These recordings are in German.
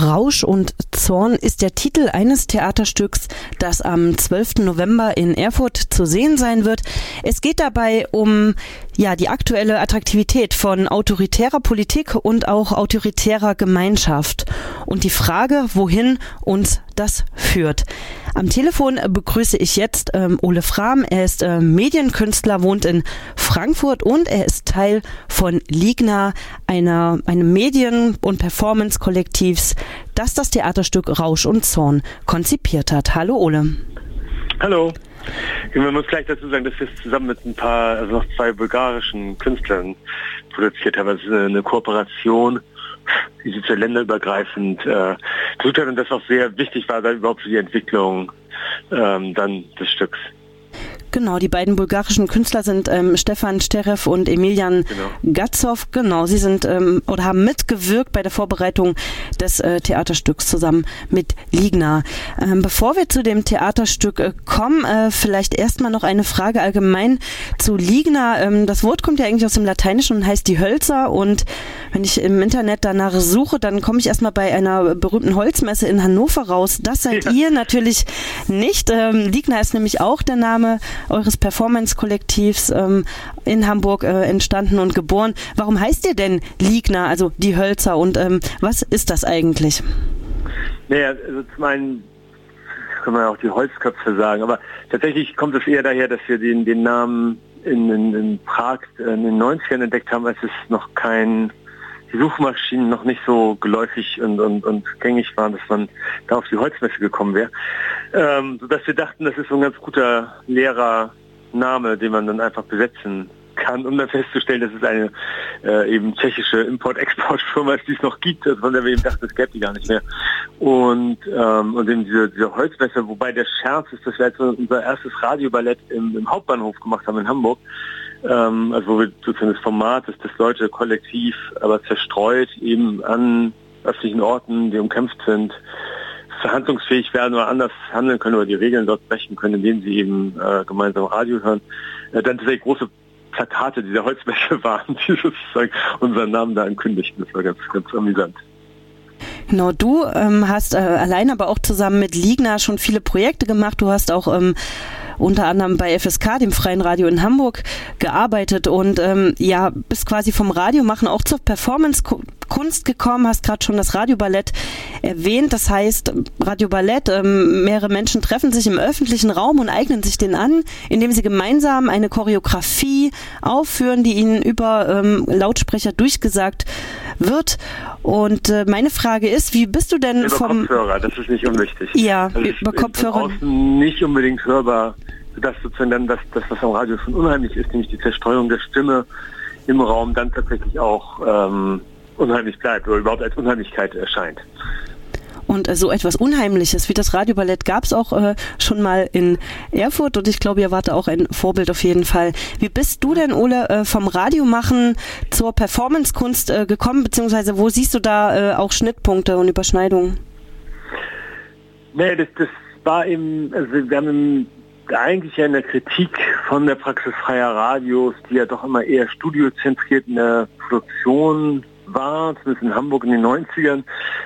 Rausch und Zorn ist der Titel eines Theaterstücks, das am 12. November in Erfurt zu sehen sein wird. Es geht dabei um die aktuelle Attraktivität von autoritärer Politik und auch autoritärer Gemeinschaft und die Frage, wohin uns das führt. Am Telefon begrüße ich jetzt Ole Frahm. Er ist Medienkünstler, wohnt in Frankfurt und er ist Teil von Ligna, einem Medien- und Performance-Kollektivs, das das Theaterstück Rausch und Zorn konzipiert hat. Hallo Ole. Hallo. Man muss gleich dazu sagen, dass wir es zusammen mit noch zwei bulgarischen Künstlern produziert haben. Es ist eine Kooperation, die sich länderübergreifend versucht hat und das auch sehr wichtig war, da überhaupt für die Entwicklung dann des Stücks. Genau, die beiden bulgarischen Künstler sind Stefan Sterev und Emilian Gatzov. Genau, sie sind oder haben mitgewirkt bei der Vorbereitung des Theaterstücks zusammen mit Ligna. Bevor wir zu dem Theaterstück kommen, vielleicht erstmal noch eine Frage allgemein zu Ligna. Das Wort kommt ja eigentlich aus dem Lateinischen und heißt die Hölzer, und wenn ich im Internet danach suche, dann komme ich erstmal bei einer berühmten Holzmesse in Hannover raus. Das seid ihr natürlich nicht. Ligna ist nämlich auch der Name eures Performance-Kollektivs in Hamburg entstanden und geboren. Warum heißt ihr denn Ligna, also die Hölzer, und was ist das eigentlich? Naja, also zum einen kann man ja auch die Holzköpfe sagen, aber tatsächlich kommt es eher daher, dass wir den Namen in Prag in den 90ern entdeckt haben, als es noch die Suchmaschinen noch nicht so geläufig und gängig waren, dass man da auf die Holzmesse gekommen wäre. Sodass wir dachten, das ist so ein ganz guter leerer Name, den man dann einfach besetzen kann, um dann festzustellen, dass es eine eben tschechische Import-Export-Firma ist, die es noch gibt, von der wir eben dachten, es gäbe die gar nicht mehr. Und eben diese Holzmesse, wobei der Scherz ist, dass wir jetzt unser erstes Radioballett im Hauptbahnhof gemacht haben in Hamburg. Also wo wir sozusagen das Format ist, das Leute kollektiv, aber zerstreut eben an öffentlichen Orten, die umkämpft sind, verhandlungsfähig werden oder anders handeln können oder die Regeln dort brechen können, indem sie eben gemeinsam Radio hören. Dann tatsächlich große Plakate dieser Holzmesse waren, die sozusagen unseren Namen da ankündigten. Das war ganz, ganz amüsant. Genau, du hast allein, aber auch zusammen mit Ligna schon viele Projekte gemacht. Du hast auch unter anderem bei FSK, dem Freien Radio in Hamburg, gearbeitet und bist quasi vom Radiomachen auch zur Performance-Kunst gekommen, hast gerade schon das Radioballett erwähnt. Das heißt, Radioballett, mehrere Menschen treffen sich im öffentlichen Raum und eignen sich den an, indem sie gemeinsam eine Choreografie aufführen, die ihnen über Lautsprecher durchgesagt wird. Und meine Frage ist, wie bist du denn über Kopfhörer, das ist nicht unwichtig. Ja, also über Kopfhörer. Von außen nicht unbedingt hörbar, sodass sozusagen dann das, was am Radio schon unheimlich ist, nämlich die Zerstreuung der Stimme im Raum, dann tatsächlich auch unheimlich bleibt oder überhaupt als Unheimlichkeit erscheint. Und so etwas Unheimliches wie das Radioballett gab es auch schon mal in Erfurt, und ich glaube, ihr wart da auch ein Vorbild auf jeden Fall. Wie bist du denn, Ole, vom Radiomachen zur Performancekunst gekommen, beziehungsweise wo siehst du da auch Schnittpunkte und Überschneidungen? Nee, das war eben, also wir haben eigentlich ja in der Kritik von der Praxis freier Radios, die ja doch immer eher studiozentriert in der Produktion war, zumindest in Hamburg in den 90ern,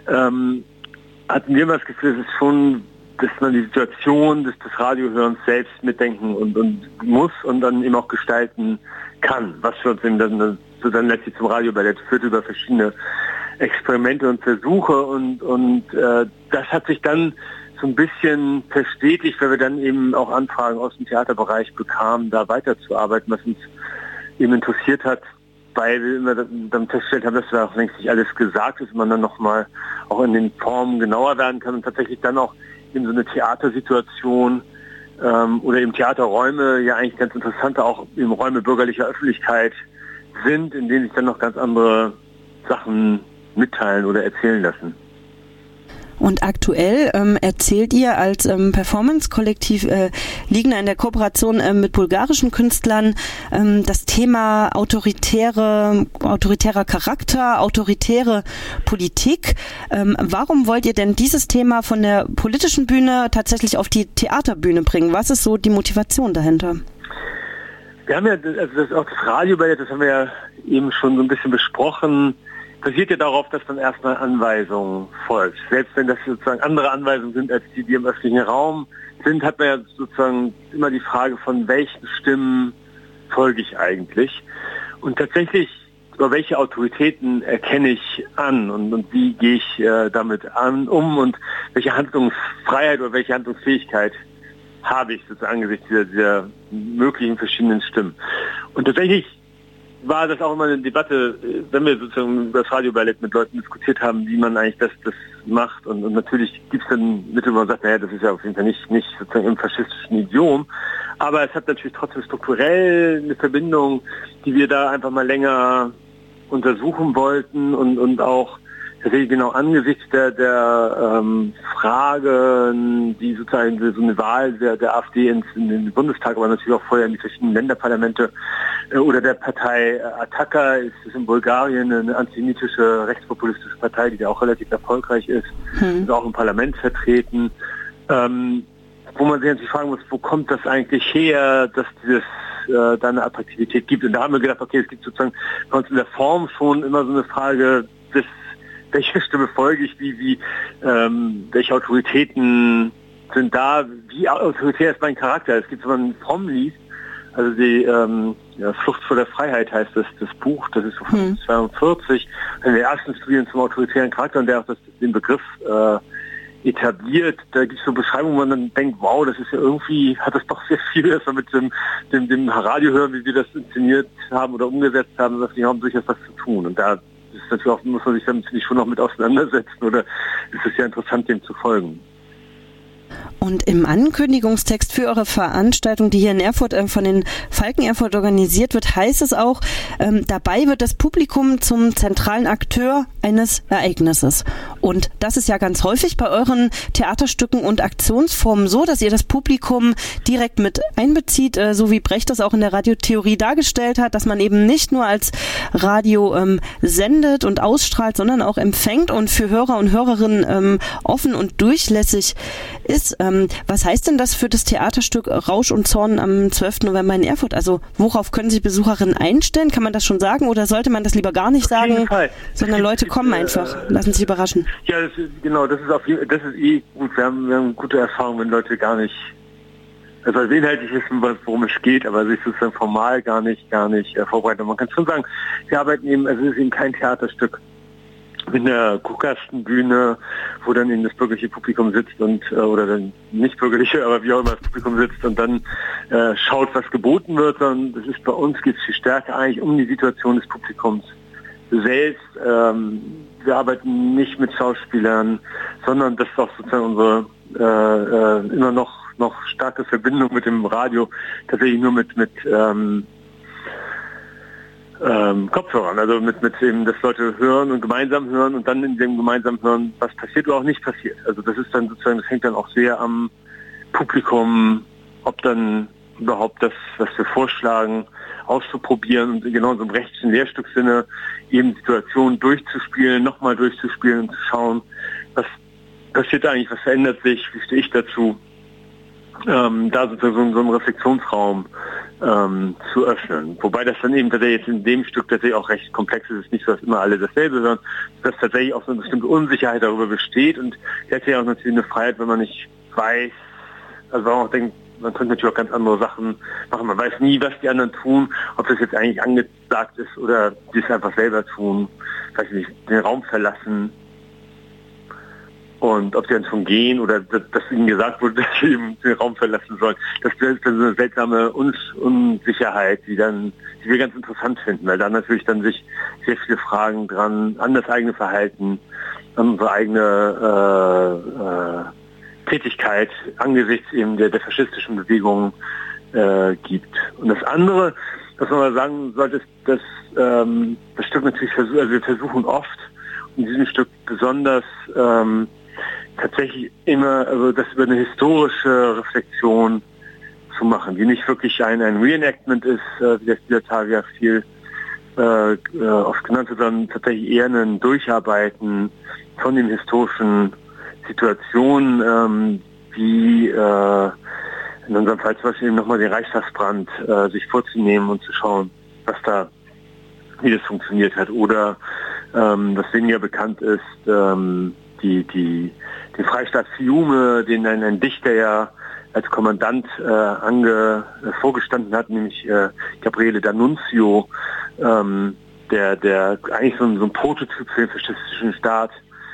hatten wir immer das Gefühl, es ist schon, dass man die Situation des Radiohörens selbst mitdenken und muss und dann eben auch gestalten kann, was für uns eben dann letztlich zum Radioballett führt über verschiedene Experimente und Versuche und das hat sich dann so ein bisschen verstetigt, weil wir dann eben auch Anfragen aus dem Theaterbereich bekamen, da weiterzuarbeiten, was uns eben interessiert hat, weil wir immer dann festgestellt haben, dass da auch längst nicht alles gesagt ist und man dann nochmal auch in den Formen genauer werden kann und tatsächlich dann auch in so eine Theatersituation oder eben Theaterräume ja eigentlich ganz interessante auch eben Räume bürgerlicher Öffentlichkeit sind, in denen sich dann noch ganz andere Sachen mitteilen oder erzählen lassen. Und aktuell erzählt ihr als Performance-Kollektiv Ligna in der Kooperation mit bulgarischen Künstlern das Thema autoritärer Charakter, autoritäre Politik. Warum wollt ihr denn dieses Thema von der politischen Bühne tatsächlich auf die Theaterbühne bringen? Was ist so die Motivation dahinter? Wir haben ja, also auch das Radioballett, das haben wir ja eben schon so ein bisschen besprochen, basiert ja darauf, dass dann erstmal Anweisungen folgt. Selbst wenn das sozusagen andere Anweisungen sind, als die im öffentlichen Raum sind, hat man ja sozusagen immer die Frage, von welchen Stimmen folge ich eigentlich. Und tatsächlich, über welche Autoritäten erkenne ich an und wie gehe ich damit um und welche Handlungsfreiheit oder welche Handlungsfähigkeit habe ich sozusagen angesichts dieser möglichen verschiedenen Stimmen. Und tatsächlich war das auch immer eine Debatte, wenn wir sozusagen über das Radioballett mit Leuten diskutiert haben, wie man eigentlich das macht. Und natürlich gibt es dann Mittel, wo man sagt, naja, das ist ja auf jeden Fall nicht sozusagen im faschistischen Idiom. Aber es hat natürlich trotzdem strukturell eine Verbindung, die wir da einfach mal länger untersuchen wollten und auch tatsächlich genau angesichts der Fragen, die sozusagen so eine Wahl der AfD in den Bundestag, aber natürlich auch vorher in die verschiedenen Länderparlamente oder der Partei Ataka, ist in Bulgarien eine antisemitische, rechtspopulistische Partei, die da auch relativ erfolgreich ist, ist auch im Parlament vertreten, wo man sich natürlich fragen muss, wo kommt das eigentlich her, dass dieses da eine Attraktivität gibt. Und da haben wir gedacht, okay, es gibt sozusagen bei uns in der Form schon immer so eine Frage, welche Stimme folge ich, welche Autoritäten sind da, wie autoritär ist mein Charakter. Es gibt, wenn man Fromm liest, also die Flucht vor der Freiheit heißt das Buch, das ist so von 42, in der ersten Studien zum autoritären Charakter, und der auch den Begriff etabliert. Da gibt es so Beschreibungen, wo man dann denkt, wow, das ist ja irgendwie, hat das doch sehr viel erstmal mit dem Radio hören, wie wir das inszeniert haben oder umgesetzt haben, dass die haben durchaus was zu tun. Und da ist natürlich auch, muss man sich damit schon noch mit auseinandersetzen, oder ist es ja interessant, dem zu folgen. Und im Ankündigungstext für eure Veranstaltung, die hier in Erfurt von den Falken Erfurt organisiert wird, heißt es auch, dabei wird das Publikum zum zentralen Akteur eines Ereignisses. Und das ist ja ganz häufig bei euren Theaterstücken und Aktionsformen so, dass ihr das Publikum direkt mit einbezieht, so wie Brecht das auch in der Radiotheorie dargestellt hat, dass man eben nicht nur als Radio sendet und ausstrahlt, sondern auch empfängt und für Hörer und Hörerinnen offen und durchlässig ist. Was heißt denn das für das Theaterstück Rausch und Zorn am 12. November in Erfurt? Also worauf können sich Besucherinnen einstellen? Kann man das schon sagen oder sollte man das lieber gar nicht sagen, sondern Leute kommen einfach, lassen sich überraschen? Ja, das ist gut. Wir haben gute Erfahrungen, wenn Leute gar nicht, also inhaltlich wissen, worum es geht, aber sich sozusagen formal gar nicht vorbereiten. Man kann schon sagen, wir arbeiten eben, also es ist eben kein Theaterstück mit einer Guckkastenbühne, wo dann eben das bürgerliche Publikum sitzt und oder dann nicht bürgerliche, aber wie auch immer das Publikum sitzt und dann schaut, was geboten wird, sondern das ist bei uns, geht es viel stärker eigentlich um die Situation des Publikums selbst. Wir arbeiten nicht mit Schauspielern, sondern das ist auch sozusagen unsere immer noch starke Verbindung mit dem Radio, tatsächlich nur mit Kopfhörern, also mit eben, dass Leute hören und gemeinsam hören und dann in dem gemeinsam hören, was passiert oder auch nicht passiert. Also das ist dann sozusagen, das hängt dann auch sehr am Publikum, ob dann überhaupt das, was wir vorschlagen, auszuprobieren und genau in so einem rechtlichen Lehrstücksinne eben Situationen durchzuspielen, nochmal durchzuspielen und zu schauen, was passiert eigentlich, was verändert sich, wie stehe ich dazu, da sozusagen so einen Reflexionsraum zu öffnen. Wobei das dann eben tatsächlich jetzt in dem Stück tatsächlich auch recht komplex ist. Es ist nicht so, dass immer alle dasselbe, sondern dass tatsächlich auch so eine bestimmte Unsicherheit darüber besteht und hätte ja auch natürlich eine Freiheit, wenn man nicht weiß, also man auch denkt, man könnte natürlich auch ganz andere Sachen machen. Man weiß nie, was die anderen tun, ob das jetzt eigentlich angesagt ist oder die es einfach selber tun, weiß nicht, den Raum verlassen. Und ob sie dann schon gehen oder dass ihnen gesagt wurde, dass sie eben den Raum verlassen sollen. Das ist dann so eine seltsame Unsicherheit, die wir ganz interessant finden, weil da natürlich dann sich sehr viele Fragen dran an das eigene Verhalten, an unsere eigene Tätigkeit angesichts eben der faschistischen Bewegung gibt. Und das andere, was man mal sagen sollte, ist, dass das Stück natürlich wir versuchen oft, in diesem Stück besonders tatsächlich immer, also das über eine historische Reflexion zu machen, die nicht wirklich ein Reenactment ist, wie das dieser Tage ja viel oft genannt wird, sondern tatsächlich eher ein Durcharbeiten von den historischen Situationen, wie in unserem Fall zum Beispiel eben nochmal den Reichstagsbrand sich vorzunehmen und zu schauen, wie das funktioniert hat, oder Was weniger bekannt ist, den Freistaat Fiume, den ein Dichter ja als Kommandant vorgestanden hat, nämlich Gabriele D'Annunzio, der eigentlich so ein Prototyp für den faschistischen Staat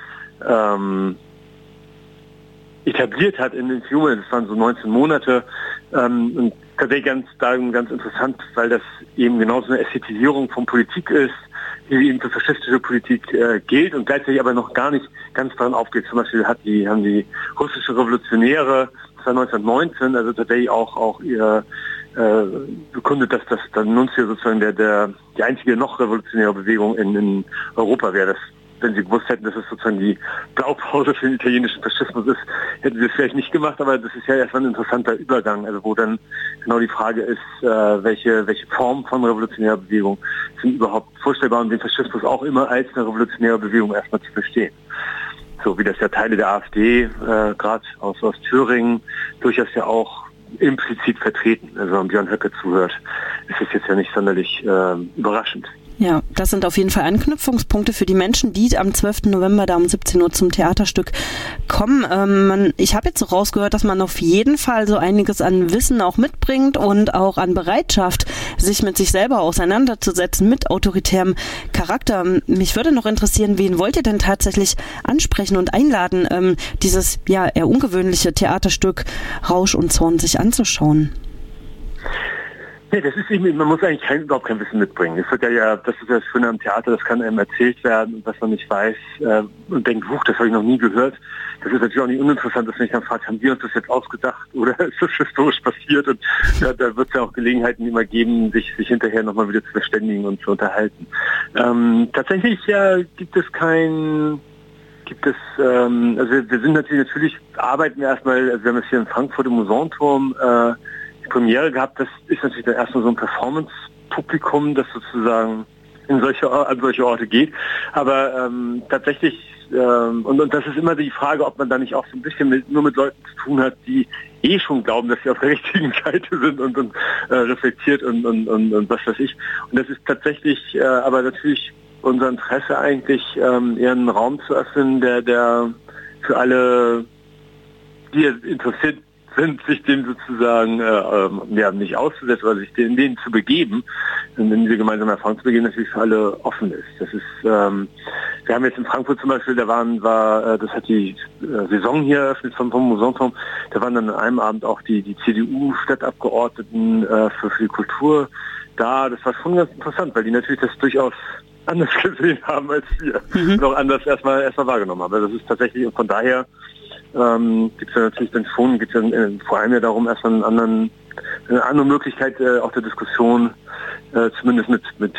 etabliert hat in Fiume. Das waren so 19 Monate und tatsächlich ganz interessant, weil das eben genauso eine Ästhetisierung von Politik ist, die eben für faschistische Politik gilt und gleichzeitig aber noch gar nicht ganz daran aufgeht. Zum Beispiel haben die russische Revolutionäre, das war 1919, also tatsächlich auch ihr bekundet, dass das D'Annunzio sozusagen die einzige noch revolutionäre Bewegung in Europa wäre. Wenn sie gewusst hätten, dass es sozusagen die Blaupause für den italienischen Faschismus ist, hätten sie es vielleicht nicht gemacht, aber das ist ja erstmal ein interessanter Übergang, also wo dann genau die Frage ist, welche Formen von revolutionärer Bewegung sind überhaupt vorstellbar und den Faschismus auch immer als eine revolutionäre Bewegung erstmal zu verstehen. So wie das ja Teile der AfD, gerade aus Thüringen, durchaus ja auch implizit vertreten. Also wenn Björn Höcke zuhört, ist es jetzt ja nicht sonderlich überraschend. Ja, das sind auf jeden Fall Anknüpfungspunkte für die Menschen, die am 12. November da um 17 Uhr zum Theaterstück kommen. Ich habe jetzt so rausgehört, dass man auf jeden Fall so einiges an Wissen auch mitbringt und auch an Bereitschaft, sich mit sich selber auseinanderzusetzen, mit autoritärem Charakter. Mich würde noch interessieren, wen wollt ihr denn tatsächlich ansprechen und einladen, dieses ja eher ungewöhnliche Theaterstück Rausch und Zorn sich anzuschauen? Nee, das ist eben, man muss eigentlich überhaupt kein Wissen mitbringen. Das ist ja das Schöne am Theater, das kann einem erzählt werden, was man nicht weiß und denkt, das habe ich noch nie gehört. Das ist natürlich auch nicht uninteressant, dass man sich dann fragt, haben wir uns das jetzt ausgedacht oder ist das historisch passiert? Und da wird es ja auch Gelegenheiten immer geben, sich hinterher nochmal wieder zu verständigen und zu unterhalten. Tatsächlich gibt es also wir sind natürlich arbeiten wir erstmal, also wir haben es hier in Frankfurt im Musanturm die Premiere gehabt, das ist natürlich dann erstmal so ein Performance-Publikum, das sozusagen an solche Orte geht. Aber tatsächlich, und das ist immer die Frage, ob man da nicht auch so ein bisschen nur mit Leuten zu tun hat, die schon glauben, dass sie auf der richtigen Seite sind und reflektiert und was weiß ich. Und das ist tatsächlich aber natürlich unser Interesse eigentlich, eher einen Raum zu öffnen, der für alle, die interessiert sind, sich dem sozusagen nicht auszusetzen, oder sich denen zu begeben, in diese gemeinsame Erfahrung zu begeben, natürlich für alle offen ist. Das ist, wir haben jetzt in Frankfurt zum Beispiel, das hat die Saison hier eröffnet vom Musanturm, da waren dann an einem Abend auch die CDU-Stadtabgeordneten für die Kultur da. Das war schon ganz interessant, weil die natürlich das durchaus anders gesehen haben als wir. Und auch anders erstmal wahrgenommen haben. Also das ist tatsächlich, und von daher gibt es ja natürlich dann schon, vor allem ja darum, erstmal eine andere Möglichkeit auch der Diskussion, zumindest mit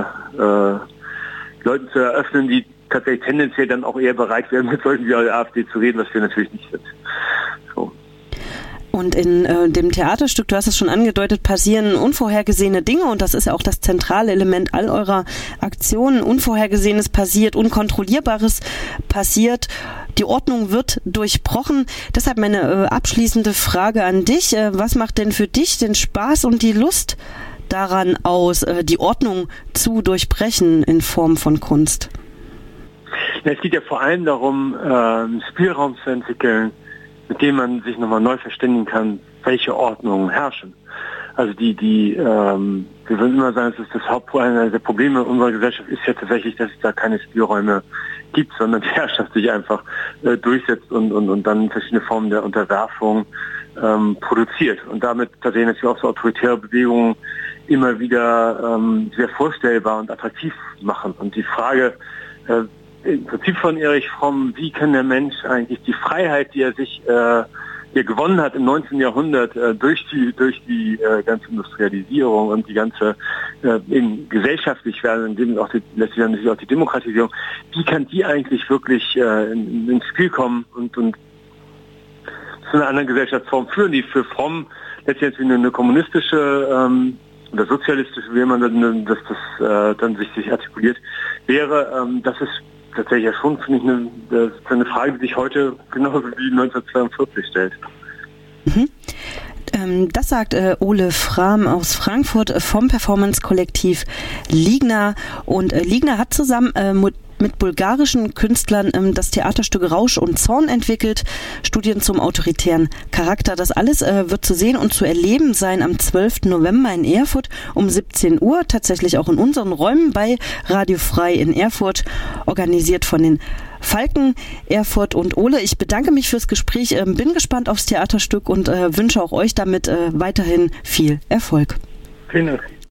Leuten zu eröffnen, die tatsächlich tendenziell dann auch eher bereit wären, mit solchen wie der AfD zu reden, was wir natürlich nicht sind. So. Und in dem Theaterstück, du hast es schon angedeutet, passieren unvorhergesehene Dinge und das ist ja auch das zentrale Element all eurer Aktionen. Unvorhergesehenes passiert, Unkontrollierbares passiert, die Ordnung wird durchbrochen. Deshalb meine abschließende Frage an dich. Was macht denn für dich den Spaß und die Lust daran aus, die Ordnung zu durchbrechen in Form von Kunst? Es geht ja vor allem darum, einen Spielraum zu entwickeln, mit dem man sich nochmal neu verständigen kann, welche Ordnungen herrschen. Also wir würden immer sagen, dass das Hauptproblem der Probleme unserer Gesellschaft ist ja tatsächlich, dass es da keine Spielräume gibt, sondern die Herrschaft sich einfach durchsetzt und dann verschiedene Formen der Unterwerfung produziert. Und damit tatsächlich natürlich auch so autoritäre Bewegungen immer wieder sehr vorstellbar und attraktiv machen. Und die Frage im Prinzip von Erich Fromm, wie kann der Mensch eigentlich die Freiheit, die er sich gewonnen hat im 19. Jahrhundert durch die ganze Industrialisierung und die ganze gesellschaftlich werden, in dem auch letztlich natürlich auch die Demokratisierung, wie kann die eigentlich wirklich ins Spiel kommen und zu einer anderen Gesellschaftsform führen, die für Fromm letztlich eine kommunistische oder sozialistische, wie man das dann sich artikuliert, wäre, das ist tatsächlich ja schon, finde ich, eine Frage, die sich heute genauso wie 1942 stellt. Das sagt Ole Frahm aus Frankfurt vom Performance-Kollektiv Ligna. Und Ligna hat zusammen mit bulgarischen Künstlern das Theaterstück Rausch und Zorn entwickelt. Studien zum autoritären Charakter. Das alles wird zu sehen und zu erleben sein am 12. November in Erfurt um 17 Uhr. Tatsächlich auch in unseren Räumen bei Radio Frei in Erfurt. Organisiert von den Falken Erfurt. Und Ole, ich bedanke mich fürs Gespräch. Bin gespannt aufs Theaterstück und wünsche auch euch damit weiterhin viel Erfolg. Vielen Dank.